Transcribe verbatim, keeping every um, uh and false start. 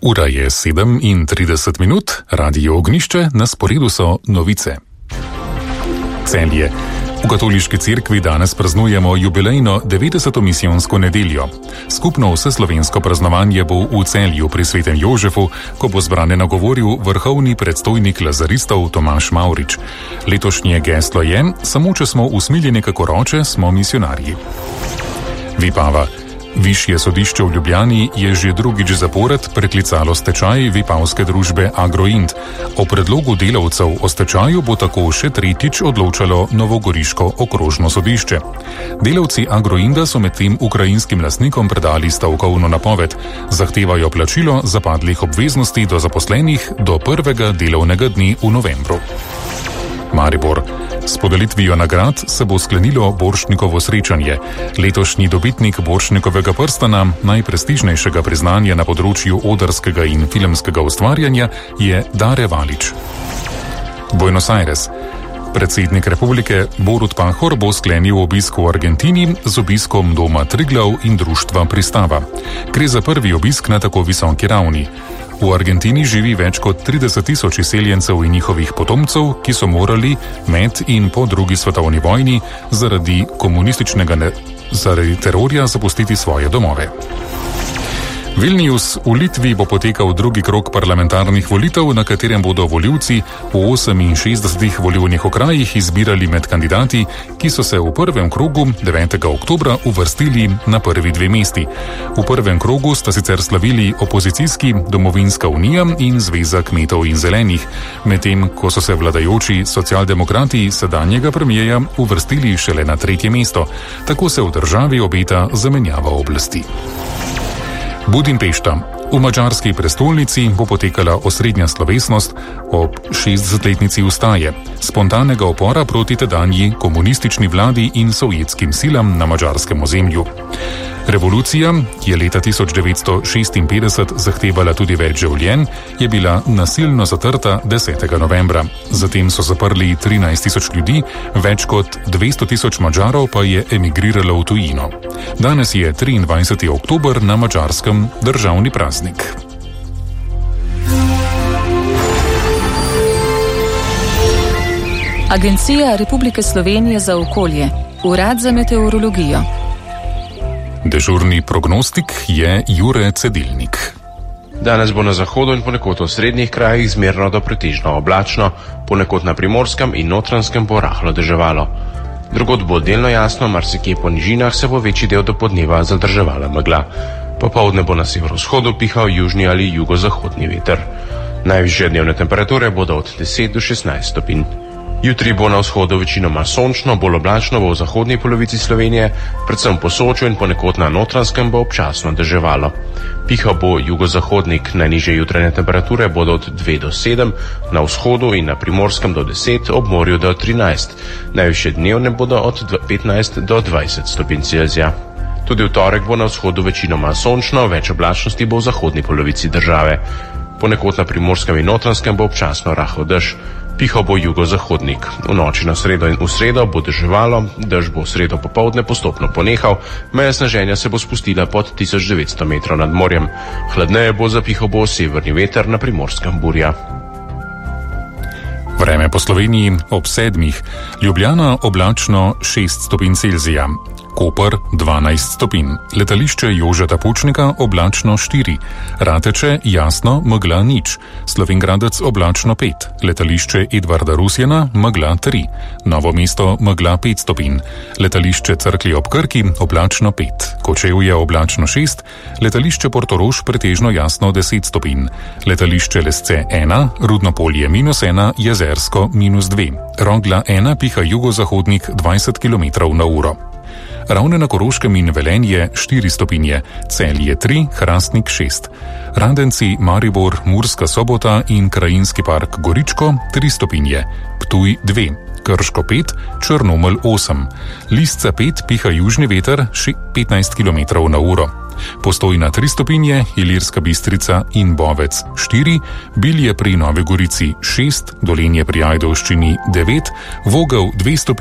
Ura je sedem in trideset minut, Radio Ognjišče, na sporedu so novice. Celje. V katoliški cerkvi danes praznujemo jubilejno devetdeseto misijonsko nedeljo. Skupno vseslovensko praznovanje bo v Celju pri Svetem Jožefu, ko bo zbrane nagovoril vrhovni predstojnik lazaristov Tomaž Mavrič. Letošnje geslo je: samo če smo usmiljeni kako roče, smo misionarji. Vipava. Višje sodišče v Ljubljani je že drugič zapored preklicalo stečaj vipavske družbe Agroint. O predlogu delavcev o stečaju bo tako še tretjič odločalo novogoriško okrožno sodišče. Delavci Agroinda so medtem ukrajinskim lastnikom predali stavkovno napoved. Zahtevajo plačilo zapadlih obveznosti do zaposlenih do prvega delovnega dne v novembru. Maribor. S podelitvijo nagrad se bo sklenilo Borštnikovo srečanje. Letošnji dobitnik Borštnikovega prstana, najprestižnejšega priznanja na področju odrskega in filmskega ustvarjanja, je Dare Valič. Buenos Aires. Predsednik republike Borut Pahor bo sklenil obisk v Argentini z obiskom doma Triglav in društva Pristava. Gre za prvi obisk na tako visoki ravni. V Argentini živi več kot trideset tisoč izseljencev in njihovih potomcev, ki so morali med in po drugi svetovni vojni zaradi komunističnega ne, zaradi terorja zapustiti svoje domove. Vilnius. V Litvi bo potekal drugi krog parlamentarnih volitev, na katerem bodo volivci v oseminšestdesetih volilnih okrajih izbirali med kandidati, ki so se v prvem krogu devetega oktobra uvrstili na prvi dve mesti. V prvem krogu sta sicer slavili opozicijski Domovinska unija in Zveza kmetov in zelenih, medtem ko so se vladajoči socialdemokrati sedanjega premijeja uvrstili šele na tretje mesto. Tako se v državi obeta zamenjava oblasti. Budimpešta. V madžarski prestolnici bo potekala osrednja slovesnost ob šestdesetletnici vstaje, spontanega upora proti tedanji komunistični vladi in sovjetskim silam na madžarskem ozemlju. Revolucija, ki je leta tisoč devetsto šestinpetdeset zahtevala tudi več življenj, je bila nasilno zatrta desetega novembra. Zatem so zaprli trinajst tisoč ljudi, več kot dvesto tisoč Madžarov pa je emigriralo v tujino. Danes je triindvajseti oktober, na Madžarskem državni praznik. Agencija Republike Slovenije za okolje, Urad za meteorologijo. Dežurni prognostik je Jure Cedilnik. Danes bo na zahodu in ponekod v srednjih krajih zmerno do pretežno oblačno, ponekod na Primorskem in Notranjskem bo rahlo deževalo. Drugod bo delno jasno, marsikje po nižinah se bo večji del do podneva zadrževala megla. Popoldne bo na severovzhodu pihal južni ali jugozahodni veter. Najvišje dnevne temperature bodo od deset do šestnajst stopinj. Jutri bo na vzhodu večinoma sončno, bolj oblačno bo v zahodni polovici Slovenije, predvsem po Soču in ponekod na Notranjskem bo občasno deževalo. Pihal bo jugozahodnik, najnižje jutranje temperature bodo od dve do sedem, na vzhodu in na Primorskem do deset, ob morju do trinajst. Najvišje dnevne bodo od petnajst do dvajset stopinj Celzija. Tudi v torek bo na vzhodu večinoma sončno, več oblačnosti bo v zahodni polovici države. Ponekod na Primorskem in Notranjskem bo občasno rahel dež. Pihal bo jugozahodnik. V noči na sredo in v sredo bo deževalo, dež bo v sredo popoldne postopno ponehal, meja sneženja se bo spustila pod tisoč devetsto metrov nad morjem. Hladneje bo, zapihal bo severni veter, na Primorskem burja. Vreme po Sloveniji ob sedmih. Ljubljana oblačno šest stopinj Celzija. Koper dvanajst stopinj. Letališče Jožeta Pučnika oblačno štiri. Rateče jasno, megla nič. Slovenj Gradec oblačno pet. Letališče Edvarda Rusjana megla tri. Novo mesto megla pet stopinj. Letališče Cerklje ob Krki oblačno pet. Kočevje oblačno šest. Letališče Portorož pretežno jasno deset stopinj. Letališče Lesce ena, Rudnopolje minus ena, Jezersko minus dve. Rogla ena, piha jugozahodnik dvajset kilometrov na uro. Ravne na Koroškem in Velenje štiri stopinje, Celje tri, Hrastnik šest. Radenci, Maribor, Murska Sobota in Krajinski park Goričko tri stopinje, Ptuj dve, Krško pet, Črnomelj osem. Lisca pet, piha južni veter petnajst kilometrov na uro. Postojna tri stopinje, Ilirska Bistrica in Bovec štiri, Bilje pri Novi Gorici šest, Dolenje pri Ajdovščini devet, Vogel dve stopinje,